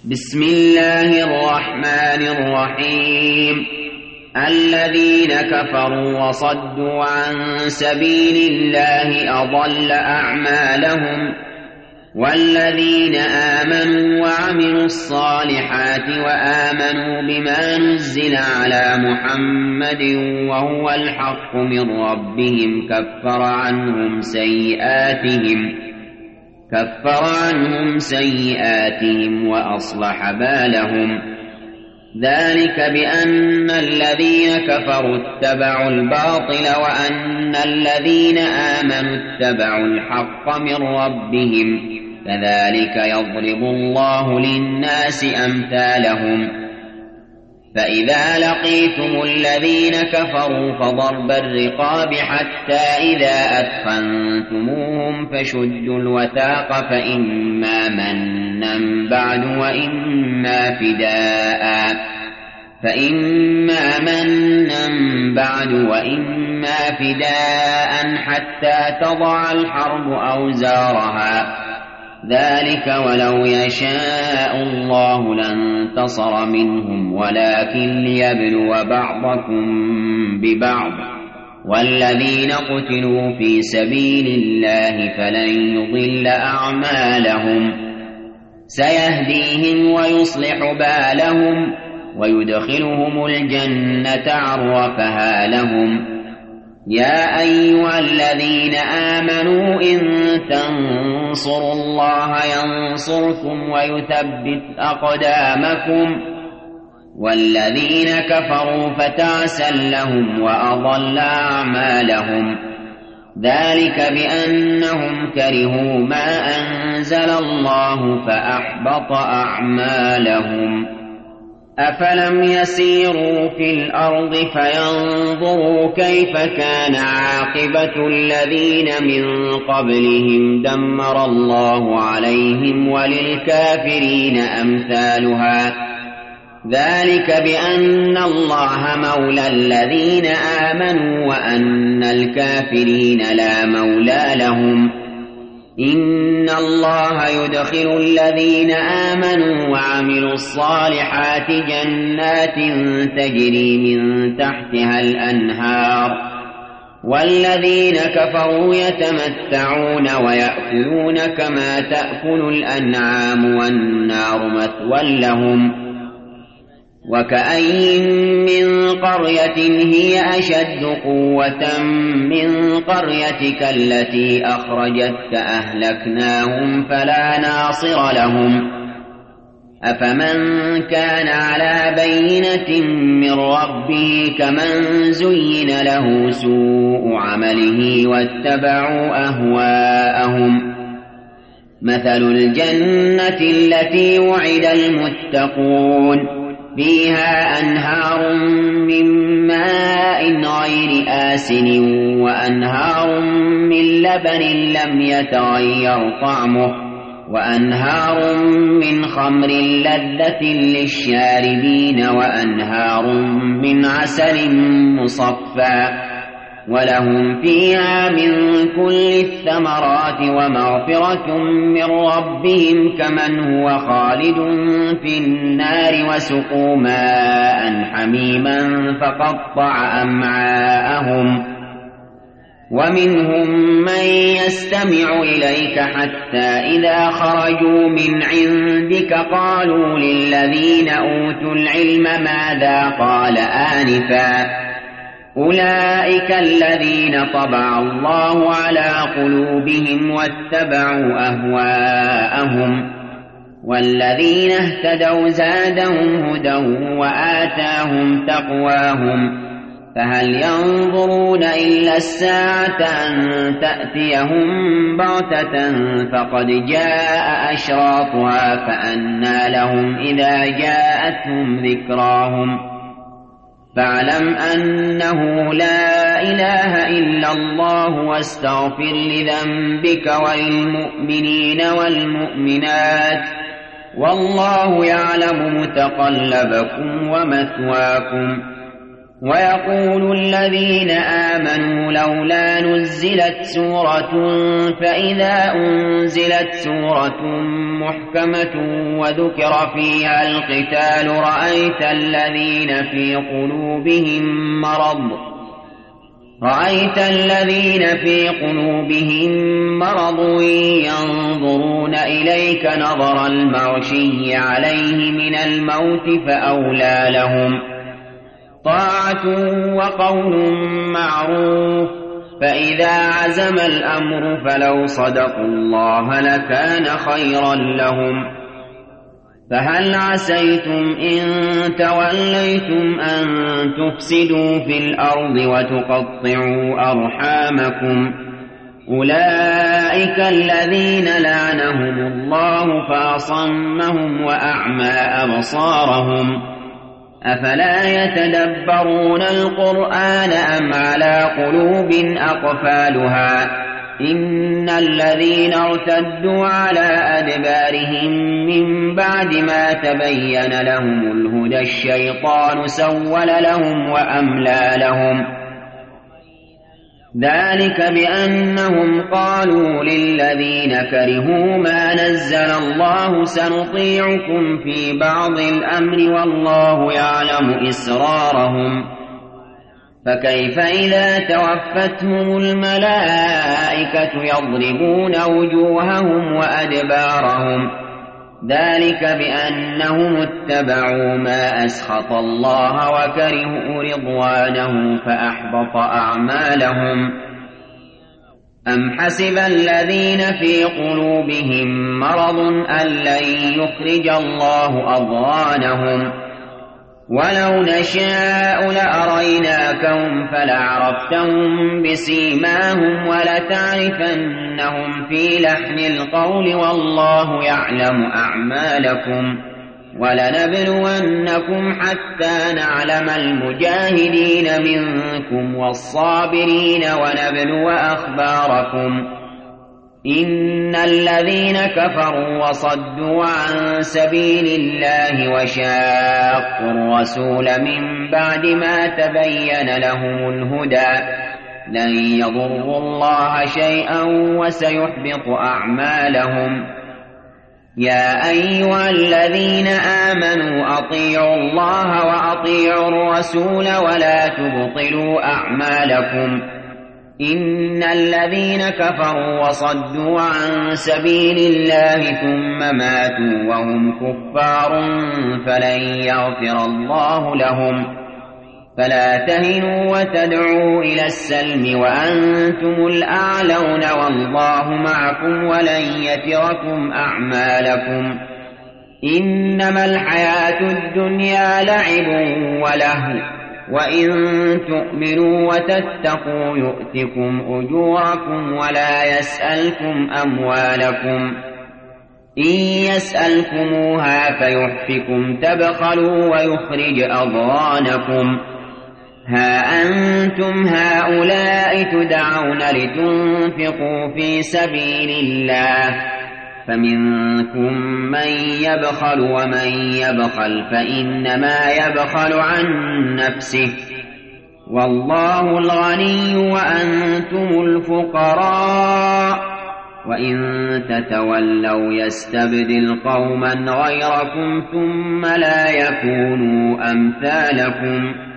بسم الله الرحمن الرحيم. الذين كفروا وصدوا عن سبيل الله أضل أعمالهم، والذين آمنوا وعملوا الصالحات وآمنوا بما نزل على محمد وهو الحق من ربهم كفر عنهم سيئاتهم وأصلح بالهم. ذلك بأن الذين كفروا اتبعوا الباطل وأن الذين آمنوا اتبعوا الحق من ربهم، كذلك يضرب الله للناس أمثالهم. فإذا لقيتم الذين كفروا فضرب الرقاب حتى إذا أثخنتموهم فشدوا الوثاق فإما منا بعد وإما فداء حتى تضع الحرب أوزارها. ذلك ولو يشاء الله لانتصر منهم ولكن ليبلو بعضكم ببعض. والذين قتلوا في سبيل الله فلن يضل أعمالهم، سيهديهم ويصلح بالهم ويدخلهم الجنة عرفها لهم. يا أيها الذين آمنوا إن تنصروا الله ينصركم ويثبت أقدامكم. والذين كفروا فتعسا لهم وأضل أعمالهم. ذلك بأنهم كرهوا ما أنزل الله فأحبط أعمالهم. أفلم يسيروا في الأرض فينظروا كيف كان عاقبة الذين من قبلهم دمر الله عليهم وللكافرين أمثالها. ذلك بأن الله مولى الذين آمنوا وأن الكافرين لا مولى لهم. إن الله يدخل الذين آمنوا وعملوا الصالحات جنات تجري من تحتها الأنهار، والذين كفروا يتمتعون ويأكلون كما تأكل الأنعام والنار مثوى لهم. وكأين من قرية هي أشد قوة من قريتك التي أخرجتك أهلكناهم فلا ناصر لهم. أفمن كان على بينة من ربه كمن زين له سوء عمله واتبعوا أهواءهم. مثل الجنة التي وعد المتقون فيها أنهار من ماء غير آسن وأنهار من لبن لم يتغير طعمه وأنهار من خمر لذة للشاربين وأنهار من عسل مصفى ولهم فيها من كل الثمرات ومغفرة من ربهم كمن هو خالد في النار وسقوا ماء حميما فقطع أمعاءهم. ومنهم من يستمع إليك حتى إذا خرجوا من عندك قالوا للذين أوتوا العلم ماذا قال آنفا. أولئك الذين طبع الله على قلوبهم واتبعوا أهواءهم. والذين اهتدوا زادهم هدى وآتاهم تقواهم. فهل ينظرون إلا الساعة أن تأتيهم بغتة فقد جاء أشراطها فأنى لهم إذا جاءتهم ذكراهم. فاعلم أنه لا إله إلا الله واستغفر لذنبك وللمؤمنين والمؤمنات والله يعلم متقلبكم ومثواكم. ويقول الذين آمنوا لولا نزلت سورة فإذا أنزلت سورة محكمة وذكر فيها القتال رأيت الذين في قلوبهم مرض ينظرون إليك نظر المغشي عليه من الموت فأولى لهم طاعة وقول معروف فإذا عزم الأمر فلو صدقوا الله لكان خيرا لهم فهل عسيتم إن توليتم أن تفسدوا في الأرض وتقطعوا أرحامكم أولئك الذين لعنهم الله فأصمهم وأعمى أبصارهم أفلا يتدبرون القرآن أم على قلوب أقفالها إن الذين ارتدوا على أدبارهم من بعد ما تبين لهم الهدى الشيطان سول لهم وأملى لهم ذلك بأنهم قالوا للذين كرهوا ما نزل الله سنطيعكم في بعض الأمر والله يعلم إسرارهم فكيف إذا توفتهم الملائكة يضربون وجوههم وأدبارهم ذلك بأنهم اتبعوا ما أسخط الله وكرهوا رضوانه فأحبط أعمالهم أم حسب الذين في قلوبهم مرض أن لن يخرج الله أضغانهم ولو نشاء لأريناكهم فلعرفتهم بسيماهم ولتعرفنهم في لحن القول والله يعلم أعمالكم ولنبلونكم حتى نعلم المجاهدين منكم والصابرين ونبلو أخباركم إن الذين كفروا وصدوا عن سبيل الله وشاقوا الرسول من بعد ما تبين لهم الهدى لن يضروا الله شيئا وسيحبط أعمالهم يا أيها الذين آمنوا أطيعوا الله وأطيعوا الرسول ولا تبطلوا أعمالكم إن الذين كفروا وصدوا عن سبيل الله ثم ماتوا وهم كفار فلن يغفر الله لهم فلا تهنوا وتدعوا إلى السلم وأنتم الأعلون والله معكم ولن يتركم أعمالكم إنما الحياة الدنيا لعب ولهو وإن تؤمنوا وتتقوا يؤتكم أجوركم ولا يسألكم أموالكم إن يسألكموها فيحفكم تبخلوا ويخرج أضغانكم ها أنتم هؤلاء تدعون لتنفقوا في سبيل الله فمنكم من يبخل ومن يبخل فإنما يبخل عن نفسه والله الغني وأنتم الفقراء وإن تتولوا يستبدل قوما غيركم ثم لا يكونوا أمثالكم